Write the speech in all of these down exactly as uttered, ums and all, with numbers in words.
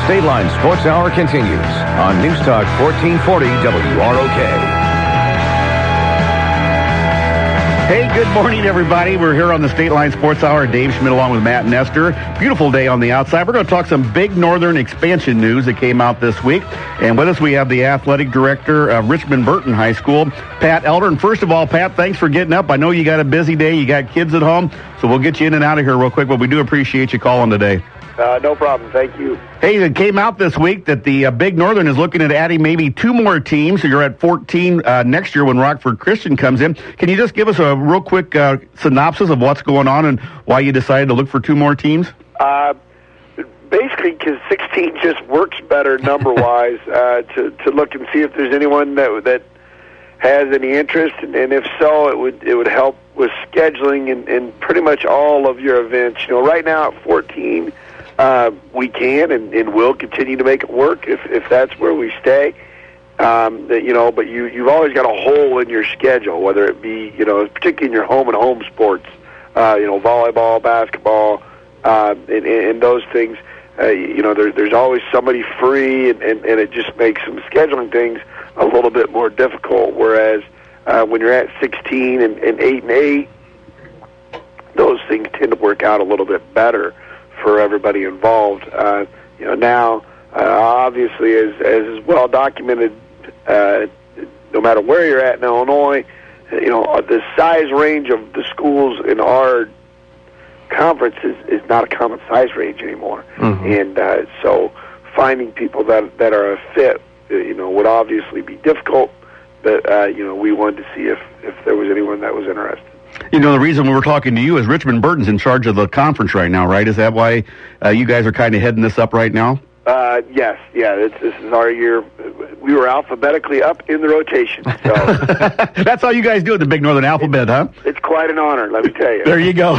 State Line Sports Hour continues on News Talk fourteen forty W R O K. Hey, good morning, everybody. We're here on the State Line Sports Hour. Dave Schmidt along with Matt Nestor. Beautiful day on the outside. We're going to talk some Big Northern expansion news that came out this week. And with us, we have the athletic director of Richmond Burton High School, Pat Elder. And first of all, Pat, thanks for getting up. I know you got a busy day. You got kids at home, so we'll get you in and out of here real quick. But we do appreciate you calling today. Uh, no problem. Thank you. Hey, it came out this week that the uh, Big Northern is looking at adding maybe two more teams. So you're at fourteen uh, next year when Rockford Christian comes in. Can you just give us a real quick uh, synopsis of what's going on and why you decided to look for two more teams? Uh, basically, because sixteen just works better number-wise uh, to to look and see if there's anyone that that has any interest, and, and if so, it would it would help with scheduling and, and pretty much all of your events. You know, right now at fourteen. Uh, we can and, and will continue to make it work if, if that's where we stay. Um, that, you know, but you, you've always got a hole in your schedule, whether it be, you know, particularly in your home and home sports, uh, you know, volleyball, basketball, uh, and, and those things. Uh, you know, there, there's always somebody free, and, and, and it just makes some scheduling things a little bit more difficult. Whereas uh, when you're at sixteen and, and eight and eight, those things tend to work out a little bit better for everybody involved. Uh, you know, now, uh, obviously, as, as is well documented, uh, no matter where you're at in Illinois, you know, the size range of the schools in our conference is, is not a common size range anymore. Mm-hmm. And uh, so finding people that, that are a fit, you know, would obviously be difficult, but, uh, you know, we wanted to see if, if there was anyone that was interested. You know, the reason we were talking to you is Richmond Burton's in charge of the conference right now, right? Is that why uh, you guys are kind of heading this up right now? Uh, yes, yeah. It's, this is our year. We were alphabetically up in the rotation. So that's how you guys do it, the Big Northern alphabet, huh? It's quite an honor, let me tell you. There you go.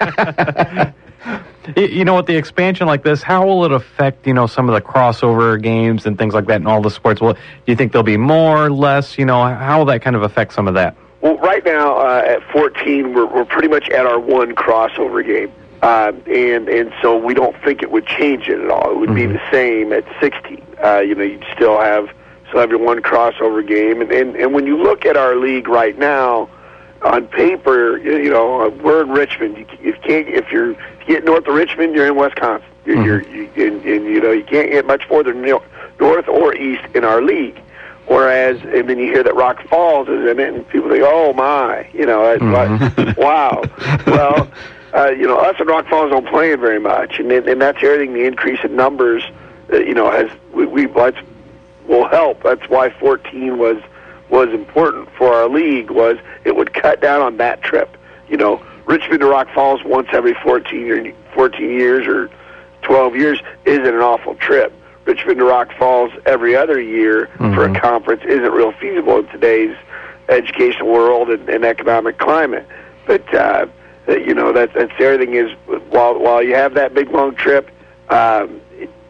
You know, with the expansion like this, how will it affect, you know, some of the crossover games and things like that in all the sports? Well, do you think there'll be more, less? You know, how will that kind of affect some of that? Well, right now uh, at fourteen, we're, we're pretty much at our one crossover game, uh, and and so we don't think it would change it at all. It would mm-hmm. be the same at sixteen. Uh, you know, you'd still have still have your one crossover game, and, and and when you look at our league right now, on paper, you, you know, we're in Richmond. You, you can't if you're if you get north of Richmond, you're in Wisconsin. You're, mm-hmm. you're you, and, and you know you can't get much further north or east in our league. Whereas, and then you hear that Rock Falls is in it, and people think, "Oh my," you know, it's mm-hmm. like, "Wow." Well, uh, you know, us and Rock Falls don't play it very much, and and that's everything. The increase in numbers, uh, you know, has we, we that's, will help. That's why fourteen was was important for our league. Was it would cut down on that trip. You know, Richmond to Rock Falls once every fourteen or fourteen years or twelve years isn't an awful trip. Richmond to Rock Falls every other year mm-hmm. for a conference isn't real feasible in today's educational world and, and economic climate. But, uh, you know, that, that's everything is, while while you have that big, long trip, um,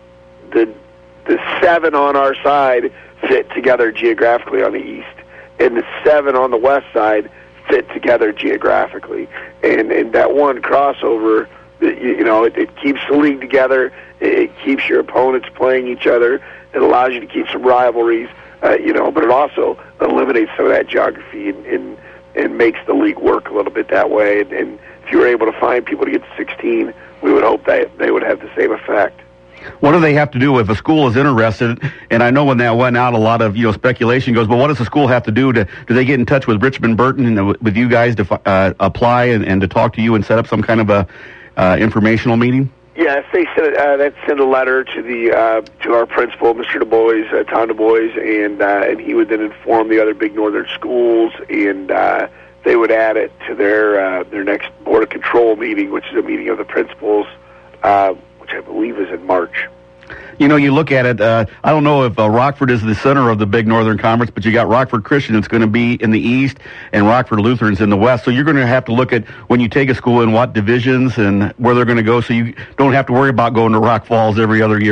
the the seven on our side fit together geographically on the east, and the seven on the west side fit together geographically. And, and that one crossover, you, you know, it, it keeps the league together. It keeps your opponents playing each other. It allows you to keep some rivalries, uh, you know, but it also eliminates some of that geography and, and, and makes the league work a little bit that way. And, and if you were able to find people to get to sixteen, we would hope that they would have the same effect. What do they have to do if a school is interested? And I know when that went out, a lot of, you know, speculation goes, but what does the school have to do? To do they get in touch with Richmond Burton and with you guys to uh, apply and, and to talk to you and set up some kind of a uh, informational meeting? Yes, they send uh, that send a letter to the uh, to our principal, Mister Du Bois, uh, Tom Du Bois, and uh, and he would then inform the other Big Northern schools, and uh, they would add it to their uh, their next Board of Control meeting, which is a meeting of the principals, uh, which I believe is in March. You know, you look at it, uh, I don't know if uh, Rockford is the center of the Big Northern Conference, but you got Rockford Christian that's going to be in the east and Rockford Lutheran's in the west. So you're going to have to look at when you take a school in what divisions and where they're going to go, so you don't have to worry about going to Rock Falls every other year.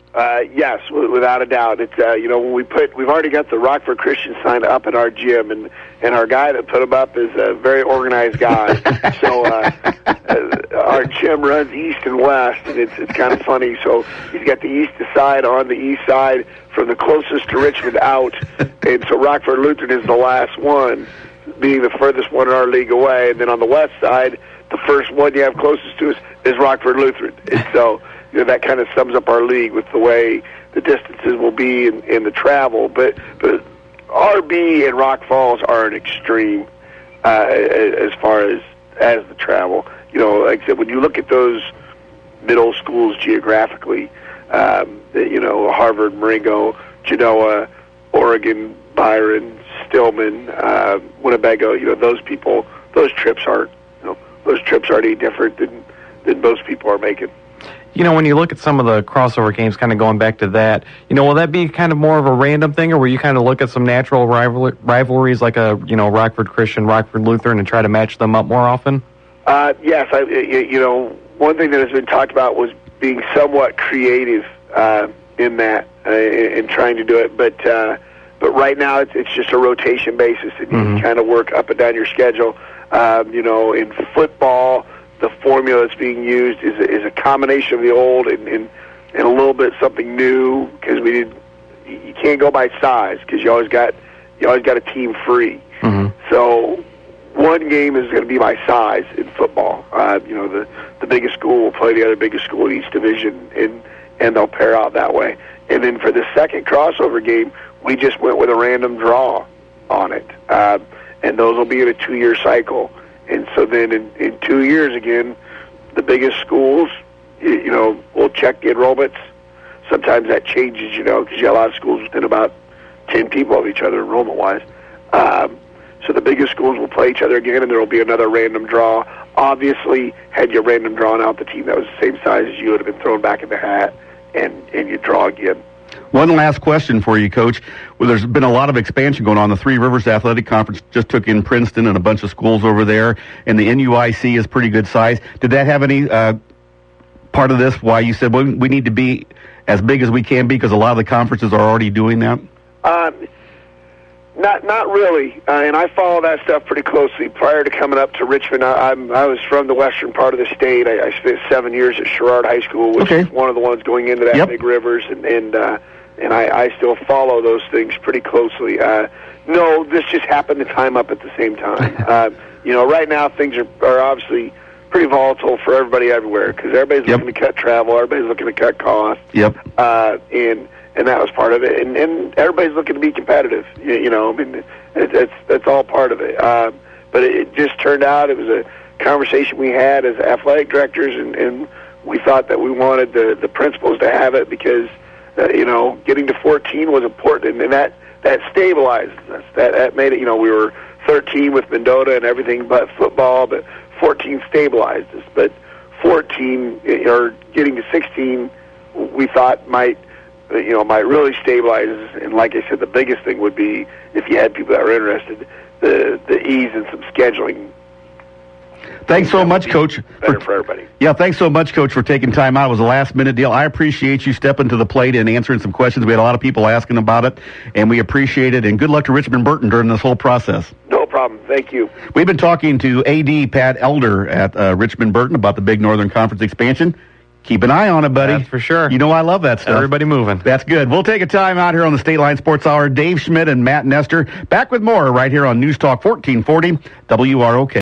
Uh, yes, w- without a doubt. It's uh, you know when we put we've already got the Rockford Christian sign up at our gym, and and our guy that put them up is a very organized guy. so uh, uh, our gym runs east and west, and it's it's kind of funny. So he's got the east side on the east side from the closest to Richmond out, and so Rockford Lutheran is the last one, being the furthest one in our league away, and then on the west side, the first one you have closest to us is Rockford Lutheran, and so. You know, that kind of sums up our league with the way the distances will be in, in the travel. But but R B and Rock Falls are an extreme uh, as far as as the travel. You know, like I said, when you look at those middle schools geographically, um, you know, Harvard, Marengo, Genoa, Oregon, Byron, Stillman, uh, Winnebago. You know, those people, those trips aren't. You know, those trips aren't any different than than most people are making. You know, when you look at some of the crossover games, kind of going back to that, you know, will that be kind of more of a random thing, or will you kind of look at some natural rival- rivalries like a, you know, Rockford Christian, Rockford Lutheran, and try to match them up more often? Uh, yes, I, you know, one thing that has been talked about was being somewhat creative uh, in that uh, in trying to do it, but uh, but right now it's, it's just a rotation basis, and mm-hmm. you kind of work up and down your schedule. Um, you know, in football, the formula that's being used is a, is a combination of the old and, and, and a little bit something new, because we did. You can't go by size because you always got you always got a team free. Mm-hmm. So one game is going to be by size in football. Uh, you know, the the biggest school will play the other biggest school in each division, and and they'll pair out that way. And then for the second crossover game, we just went with a random draw on it, uh, and those will be in a two-year cycle. And so then in, in two years again, the biggest schools, you, you know, will check the enrollments. Sometimes that changes, you know, because you have a lot of schools within about ten people of each other enrollment-wise. Um, so the biggest schools will play each other again, and there will be another random draw. Obviously, had you random drawn out the team that was the same size as you, would have been thrown back in the hat, and, and you draw again. One last question for you, Coach. Well, there's been a lot of expansion going on. The Three Rivers Athletic Conference just took in Princeton and a bunch of schools over there, and the N U I C is pretty good size. Did that have any uh, part of this, why you said, well, we need to be as big as we can be, because a lot of the conferences are already doing that? Um, not not really, uh, and I follow that stuff pretty closely. Prior to coming up to Richmond, I, I'm, I was from the western part of the state. I, I spent seven years at Sherrard High School, which okay. is one of the ones going into that yep. Big Rivers, and and, uh, and I, I still follow those things pretty closely. Uh, no, this just happened to time up at the same time. uh, you know, right now things are, are obviously pretty volatile for everybody everywhere, because everybody's yep. looking to cut travel, everybody's looking to cut costs. Yep. Uh, and and that was part of it, and, and everybody's looking to be competitive. You, you know, I mean, it, it's that's all part of it. Uh, but it, it just turned out it was a conversation we had as athletic directors, and, and we thought that we wanted the the principals to have it because uh, you know, getting to fourteen was important, and that that stabilized us. That that made it. You know, we were thirteen with Mendota and everything but football, but fourteen stabilized us. But fourteen, or getting to sixteen, we thought might. You know, might really stabilize, and like I said, the biggest thing would be if you had people that were interested, the the ease and some scheduling. Thanks so much, Coach. Better for, for everybody. Yeah, thanks so much, Coach, for taking time out. It was a last-minute deal. I appreciate you stepping to the plate and answering some questions. We had a lot of people asking about it, and we appreciate it. And good luck to Richmond Burton during this whole process. No problem. Thank you. We've been talking to A D Pat Elder at uh, Richmond Burton about the Big Northern Conference expansion. Keep an eye on it, buddy. That's for sure. You know I love that stuff. Everybody moving. That's good. We'll take a time out here on the State Line Sports Hour. Dave Schmidt and Matt Nestor back with more right here on News Talk fourteen forty W R O K.